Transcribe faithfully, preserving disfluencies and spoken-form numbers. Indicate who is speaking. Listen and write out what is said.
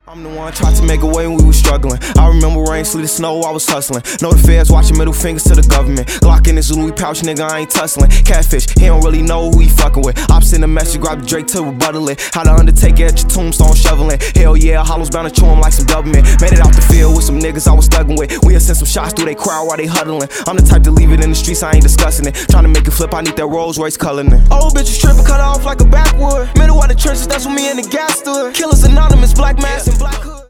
Speaker 1: I'm the one tried to make a way when we was struggling. I remember rain, sleet, and snow, I was hustling. Know the feds watching, middle fingers to the government. Glock in his Louis pouch, nigga, I ain't tussling. Catfish, he don't really know who he fucking with. I send a message, grab the Drake to rebuttal it. How the Undertaker at your tombstone shoveling. Hell yeah, hollows bound to chew him like some government. Made it out the field with some niggas I was thugging with. We'll send some shots through they crowd while they huddling. I'm the type to leave it in the streets, I ain't discussing it. Trying to make it flip, I need that Rolls Royce coloring. Old bitches tripping, cut off like a backwood. Middle of the trenches, that's when me and the gas stood. Killers anonymous, black mask and black hood.